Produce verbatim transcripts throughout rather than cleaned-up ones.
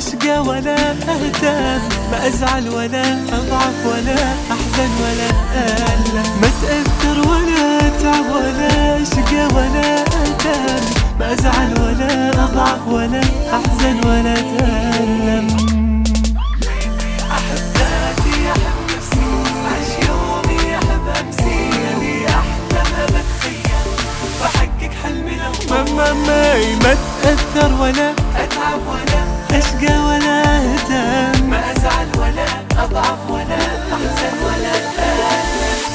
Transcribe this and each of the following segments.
أشقى ولا أهتم، ما أزعل ولا أضعف ولا أحزن ولا أألم، ما أتأثر ولا أتعب ولا أشقى ولا أهتم، ما أزعل ولا أضعف ولا أحزن ولا أتألم. أحب ذاتي أحب نفسي، أعيش يومي أحب أمسي، أبي أحلم بتخيل بحقق حلمي لو ما ما ما ما أتأثر ولا أتعب ولا أشقى ولا أهتم، ما أزعل ولا أضعف ولا أحزن ولا أتألم.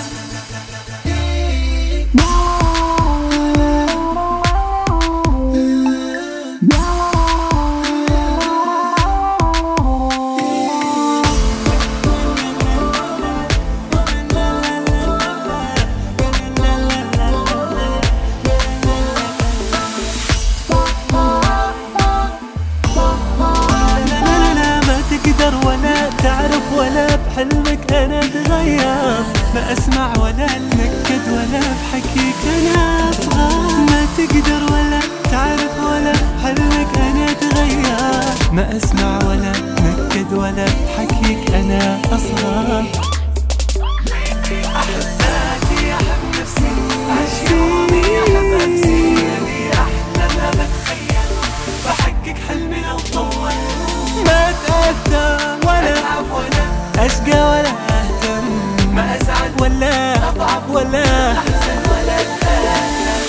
ولا تعرف ولا بحلمك أنا أتغير، ما أسمع ولا أتنكد ولا بحكيك أنا أصغر، ما تقدر ولا تعرف ولا بحلمك أنا أتغير، ما أسمع ولا أتنكد ولا بحكيك أنا أصغر. أحب ذاتي أحب نفسي، أعيش يومي أحب أمسي، أبي أحلم بتخيل بحقق حلمي لو طول، ما أتأثر ولا أتعب ولا أشقى ولا أهتم، ما أزعل ولا أضعف ولا أحزن ولا أتألم.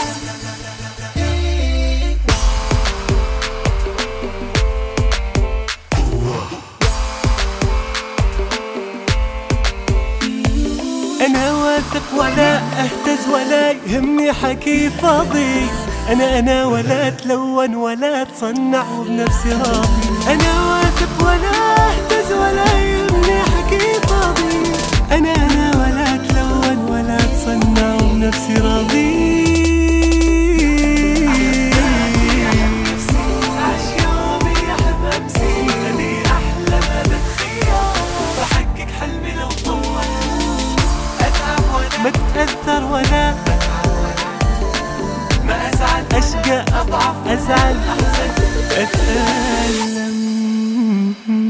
أنا واثق ولا أهتز ولا يهمني حكي فاضي، أنا أنا ولا أتلون ولا أتصنع وبنفسي راضي، أنا واثق ولا أهتز ولا يهمني حكي فاضي، أنا أنا ولا أتلون ولا أتصنع وبنفسي راضي. ما أتأثر ولا ما أزعل أشقى أضعف أزعل أحزن أتألم.